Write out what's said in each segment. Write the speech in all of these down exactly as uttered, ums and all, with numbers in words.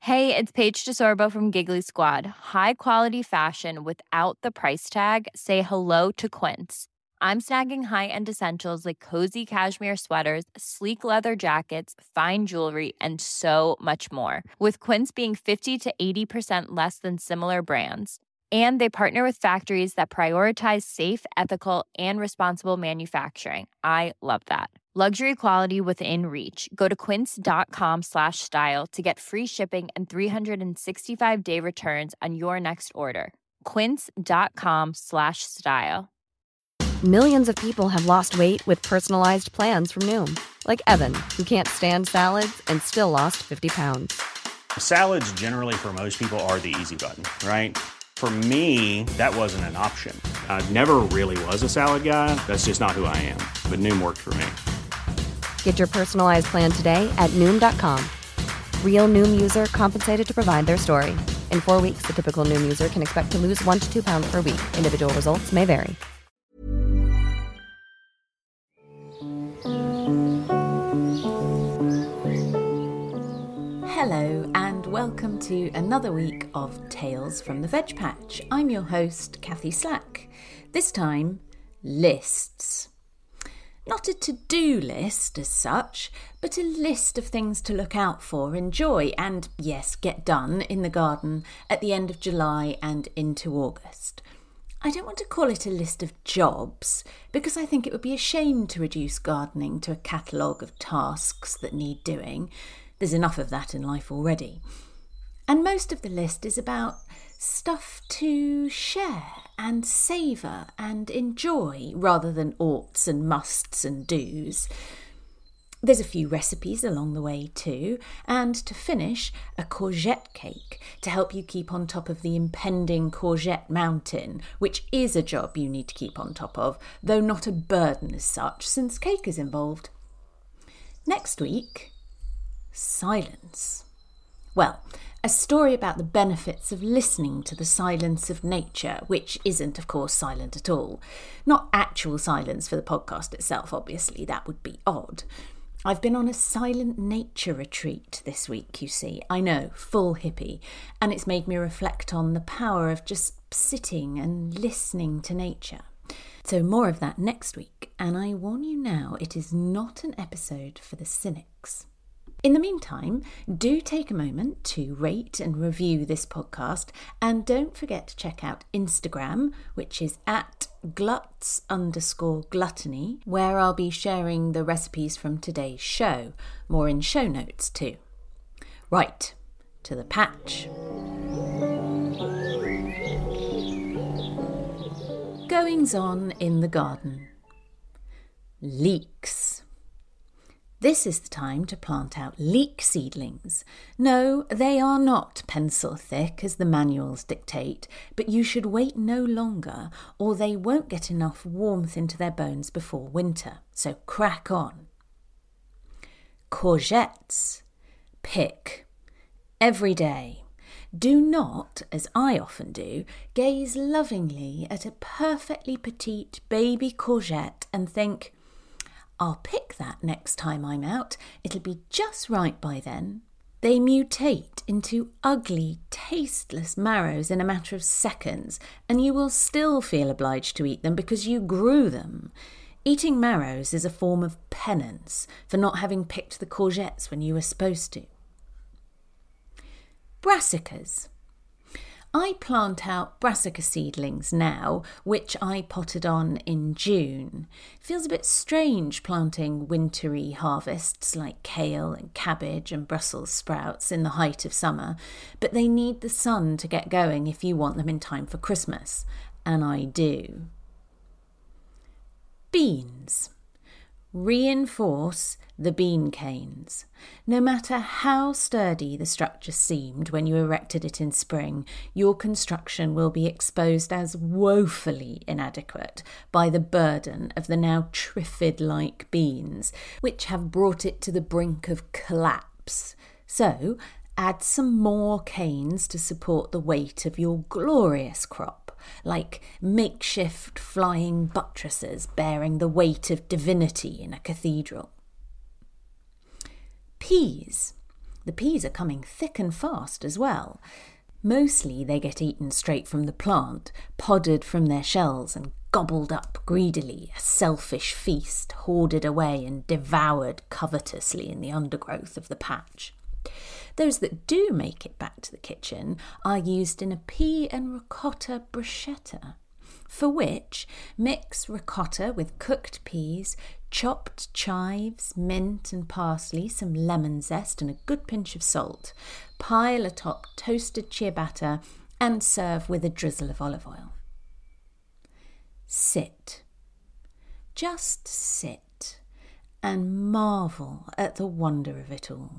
Hey, it's Paige DeSorbo from Giggly Squad. High quality fashion without the price tag. Say hello to Quince. I'm snagging high-end essentials like cozy cashmere sweaters, sleek leather jackets, fine jewelry, and so much more. With Quince being fifty to eighty percent less than similar brands. And they partner with factories that prioritize safe, ethical, and responsible manufacturing. I love that. Luxury quality within reach. Go to quince.com slash style to get free shipping and three sixty-five day returns on your next order. Quince.com slash style. Millions of people have lost weight with personalized plans from Noom. Like Evan, who can't stand salads and still lost fifty pounds. Salads generally for most people are the easy button, right? For me, that wasn't an option. I never really was a salad guy. That's just not who I am. But Noom worked for me. Get your personalized plan today at Noom dot com. Real Noom user compensated to provide their story. In four weeks, the typical Noom user can expect to lose one to two pounds per week. Individual results may vary. Hello and welcome to another week of Tales from the Veg Patch. I'm your host, Kathy Slack. This time, lists. Not a to-do list as such, but a list of things to look out for, enjoy and, yes, get done in the garden at the end of July and into August. I don't want to call it a list of jobs, because I think it would be a shame to reduce gardening to a catalogue of tasks that need doing. There's enough of that in life already. And most of the list is about stuff to share and savour and enjoy rather than oughts and musts and do's. There's a few recipes along the way too, and to finish, a courgette cake to help you keep on top of the impending courgette mountain, which is a job you need to keep on top of, though not a burden as such, since cake is involved. Next week, silence. Well, a story about the benefits of listening to the silence of nature, which isn't, of course, silent at all. Not actual silence for the podcast itself, obviously, that would be odd. I've been on a silent nature retreat this week, you see. I know, full hippie, and it's made me reflect on the power of just sitting and listening to nature. So more of that next week, and I warn you now, it is not an episode for the cynics. In the meantime, do take a moment to rate and review this podcast, and don't forget to check out Instagram, which is at gluts underscore gluttony, where I'll be sharing the recipes from today's show, more in show notes too. Right, to the patch. Goings on in the garden. Leeks. This is the time to plant out leek seedlings. No, they are not pencil thick as the manuals dictate, but you should wait no longer or they won't get enough warmth into their bones before winter. So crack on. Courgettes. Pick. Every day. Do not, as I often do, gaze lovingly at a perfectly petite baby courgette and think, I'll pick that next time I'm out. It'll be just right by then. They mutate into ugly, tasteless marrows in a matter of seconds, and you will still feel obliged to eat them because you grew them. Eating marrows is a form of penance for not having picked the courgettes when you were supposed to. Brassicas. I plant out brassica seedlings now, which I potted on in June. It feels a bit strange planting wintry harvests like kale and cabbage and Brussels sprouts in the height of summer, but they need the sun to get going if you want them in time for Christmas, and I do. Beans. Reinforce the bean canes. No matter how sturdy the structure seemed when you erected it in spring, your construction will be exposed as woefully inadequate by the burden of the now triffid-like beans, which have brought it to the brink of collapse. So, add some more canes to support the weight of your glorious crop, like makeshift flying buttresses bearing the weight of divinity in a cathedral. Peas. The peas are coming thick and fast as well. Mostly they get eaten straight from the plant, podded from their shells and gobbled up greedily, a selfish feast hoarded away and devoured covetously in the undergrowth of the patch. Those that do make it back to the kitchen are used in a pea and ricotta bruschetta, for which mix ricotta with cooked peas, chopped chives, mint and parsley, some lemon zest and a good pinch of salt. Pile atop toasted ciabatta and serve with a drizzle of olive oil. Sit. Just sit and marvel at the wonder of it all.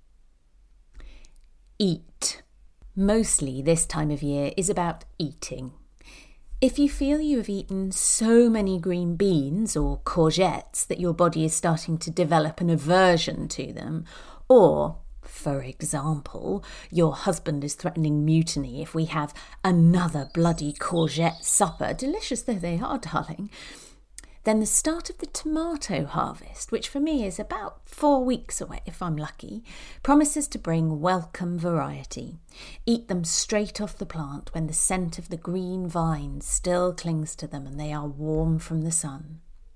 Eat. Mostly this time of year is about eating. If you feel you have eaten so many green beans or courgettes that your body is starting to develop an aversion to them, or, for example, your husband is threatening mutiny if we have another bloody courgette supper, delicious though they are, darling, then the start of the tomato harvest, which for me is about four weeks away if I'm lucky, promises to bring welcome variety. Eat them straight off the plant when the scent of the green vines still clings to them and they are warm from the sun.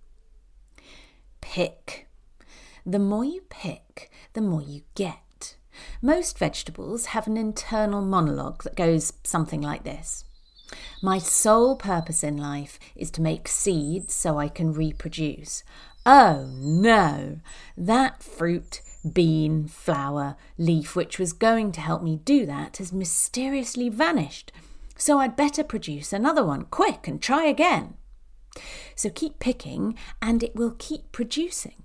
Pick. The more you pick, the more you get. Most vegetables have an internal monologue that goes something like this. My sole purpose in life is to make seeds so I can reproduce. Oh no, that fruit, bean, flower, leaf which was going to help me do that has mysteriously vanished. So I'd better produce another one quick and try again. So keep picking and it will keep producing.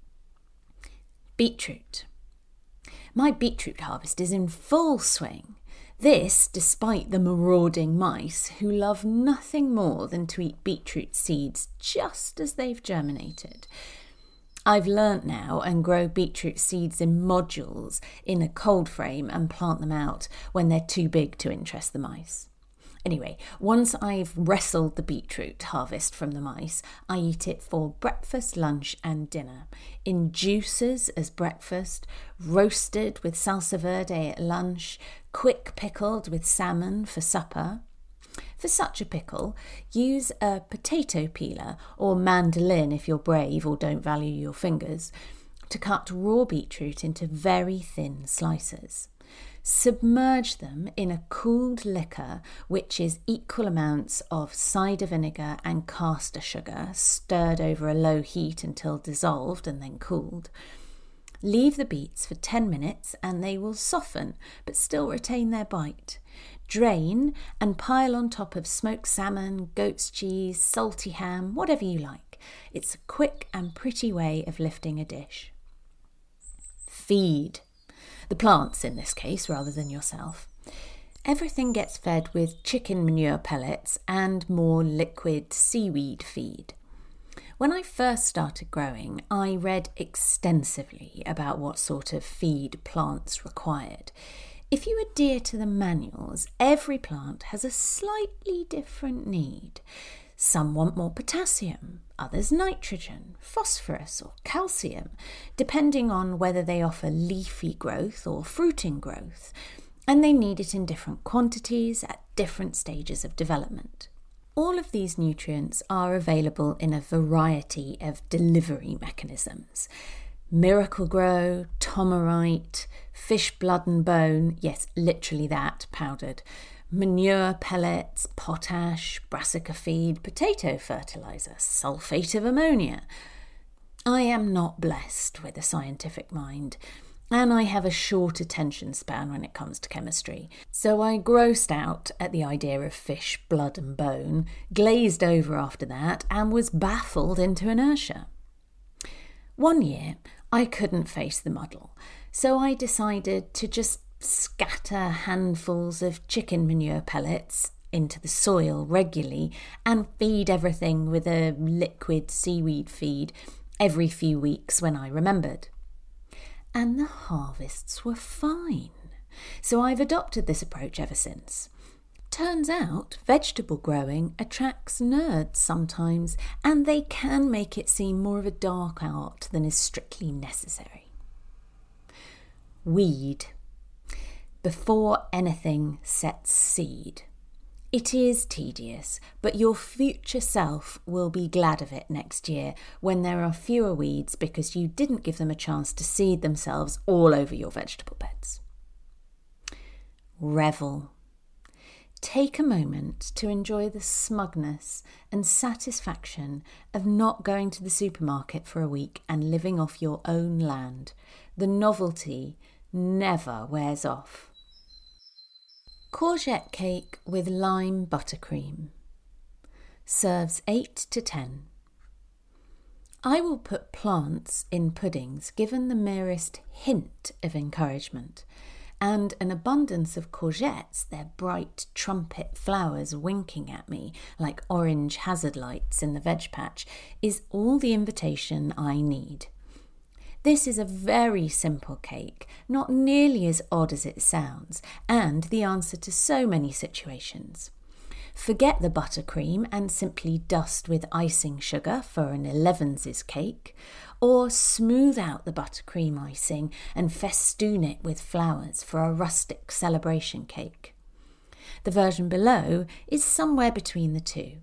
Beetroot. My beetroot harvest is in full swing. This, despite the marauding mice who love nothing more than to eat beetroot seeds just as they've germinated. I've learnt now and grow beetroot seeds in modules in a cold frame and plant them out when they're too big to interest the mice. Anyway, once I've wrestled the beetroot harvest from the mice, I eat it for breakfast, lunch and dinner. In juices as breakfast, roasted with salsa verde at lunch, quick pickled with salmon for supper. For such a pickle, use a potato peeler or mandolin if you're brave or don't value your fingers, to cut raw beetroot into very thin slices. Submerge them in a cooled liquor, which is equal amounts of cider vinegar and caster sugar, stirred over a low heat until dissolved and then cooled. Leave the beets for ten minutes and they will soften, but still retain their bite. Drain and pile on top of smoked salmon, goat's cheese, salty ham, whatever you like. It's a quick and pretty way of lifting a dish. Feed. The plants in this case, rather than yourself. Everything gets fed with chicken manure pellets and more liquid seaweed feed. When I first started growing, I read extensively about what sort of feed plants required. If you adhere to the manuals, every plant has a slightly different need. Some want more potassium, others nitrogen, phosphorus or calcium, depending on whether they offer leafy growth or fruiting growth, and they need it in different quantities at different stages of development. All of these nutrients are available in a variety of delivery mechanisms. Miracle-Gro, Tomerite, fish blood and bone, yes, literally that, powdered, manure pellets, potash, brassica feed, potato fertiliser, sulphate of ammonia. I am not blessed with a scientific mind, and I have a short attention span when it comes to chemistry, so I grossed out at the idea of fish, blood and bone, glazed over after that, and was baffled into inertia. One year, I couldn't face the muddle, so I decided to just scatter handfuls of chicken manure pellets into the soil regularly and feed everything with a liquid seaweed feed every few weeks when I remembered. And the harvests were fine. So I've adopted this approach ever since. Turns out vegetable growing attracts nerds sometimes, and they can make it seem more of a dark art than is strictly necessary. Weed. Before anything sets seed. It is tedious, but your future self will be glad of it next year when there are fewer weeds because you didn't give them a chance to seed themselves all over your vegetable beds. Revel. Take a moment to enjoy the smugness and satisfaction of not going to the supermarket for a week and living off your own land. The novelty never wears off. Courgette cake with lime buttercream. Serves eight to ten. I will put plants in puddings given the merest hint of encouragement, and an abundance of courgettes, their bright trumpet flowers winking at me like orange hazard lights in the veg patch, is all the invitation I need. This is a very simple cake, not nearly as odd as it sounds, and the answer to so many situations. Forget the buttercream and simply dust with icing sugar for an elevenses cake, or smooth out the buttercream icing and festoon it with flowers for a rustic celebration cake. The version below is somewhere between the two.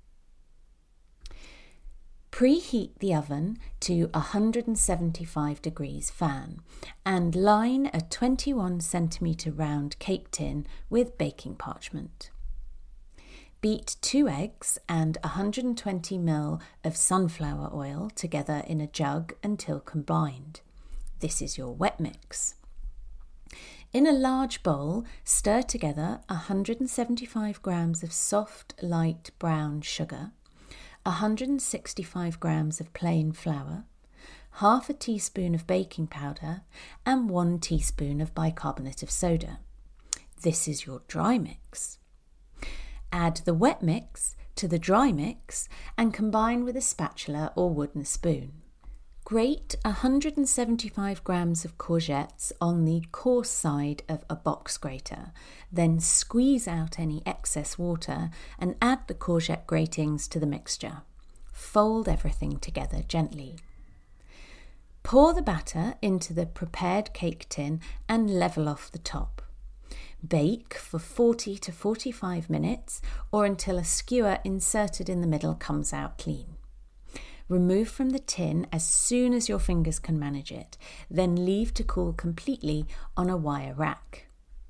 Preheat the oven to one hundred seventy-five degrees fan and line a twenty-one centimetre round cake tin with baking parchment. Beat two eggs and one hundred twenty milliliters of sunflower oil together in a jug until combined. This is your wet mix. In a large bowl, stir together one hundred seventy-five grams of soft, light brown sugar, one hundred sixty-five grams of plain flour, half a teaspoon of baking powder, and one teaspoon of bicarbonate of soda. This is your dry mix. Add the wet mix to the dry mix and combine with a spatula or wooden spoon. Grate one hundred seventy-five grams of courgettes on the coarse side of a box grater, then squeeze out any excess water and add the courgette gratings to the mixture. Fold everything together gently. Pour the batter into the prepared cake tin and level off the top. Bake for forty to forty-five minutes or until a skewer inserted in the middle comes out clean. Remove from the tin as soon as your fingers can manage it, then leave to cool completely on a wire rack.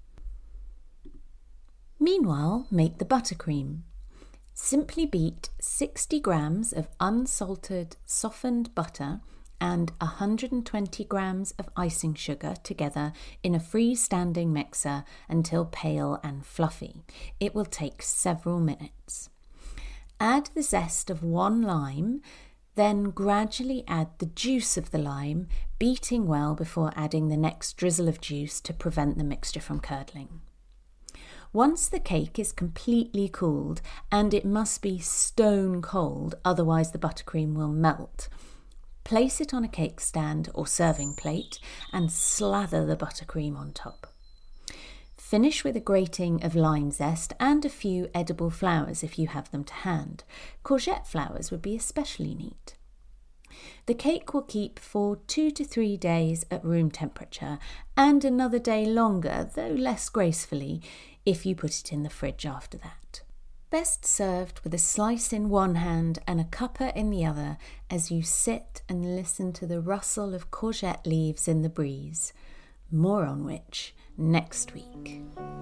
Meanwhile, make the buttercream. Simply beat sixty grams of unsalted, softened butter and one hundred twenty grams of icing sugar together in a freestanding mixer until pale and fluffy. It will take several minutes. Add the zest of one lime, then gradually add the juice of the lime, beating well before adding the next drizzle of juice to prevent the mixture from curdling. Once the cake is completely cooled, and it must be stone cold, otherwise the buttercream will melt, place it on a cake stand or serving plate and slather the buttercream on top. Finish with a grating of lime zest and a few edible flowers if you have them to hand. Courgette flowers would be especially neat. The cake will keep for two to three days at room temperature and another day longer, though less gracefully, if you put it in the fridge after that. Best served with a slice in one hand and a cuppa in the other as you sit and listen to the rustle of courgette leaves in the breeze. More on which next week.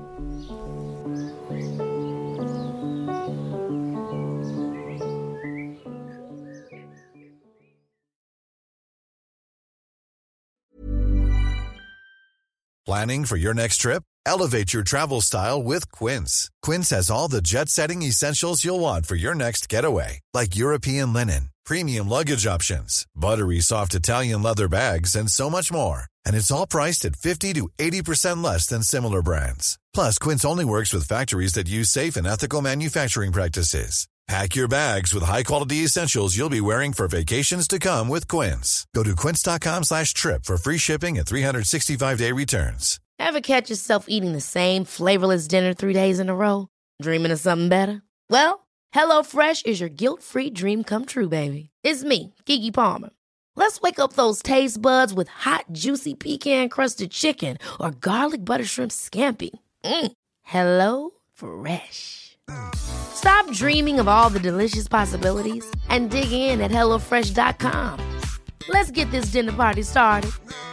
Planning for your next trip? Elevate your travel style with Quince. Quince has all the jet-setting essentials you'll want for your next getaway, like European linen, premium luggage options, buttery soft Italian leather bags, and so much more. And it's all priced at fifty to eighty percent less than similar brands. Plus, Quince only works with factories that use safe and ethical manufacturing practices. Pack your bags with high-quality essentials you'll be wearing for vacations to come with Quince. Go to quince.com slash trip for free shipping and three sixty-five day returns. Ever catch yourself eating the same flavorless dinner three days in a row? Dreaming of something better? Well, HelloFresh is your guilt-free dream come true, baby. It's me, Keke Palmer. Let's wake up those taste buds with hot, juicy pecan-crusted chicken or garlic butter shrimp scampi. Mm. Hello Fresh. Stop dreaming of all the delicious possibilities and dig in at hello fresh dot com. Let's get this dinner party started.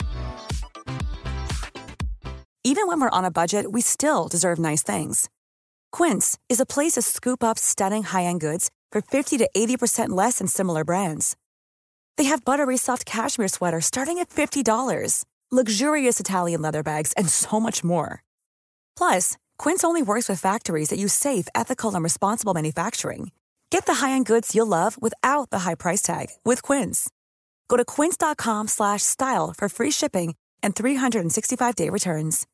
Even when we're on a budget, we still deserve nice things. Quince is a place to scoop up stunning high-end goods for fifty to eighty percent less than similar brands. They have buttery soft cashmere sweaters starting at fifty dollars, luxurious Italian leather bags, and so much more. Plus, Quince only works with factories that use safe, ethical, and responsible manufacturing. Get the high-end goods you'll love without the high price tag with Quince. Go to quince dot com slash style for free shipping and three sixty-five day returns.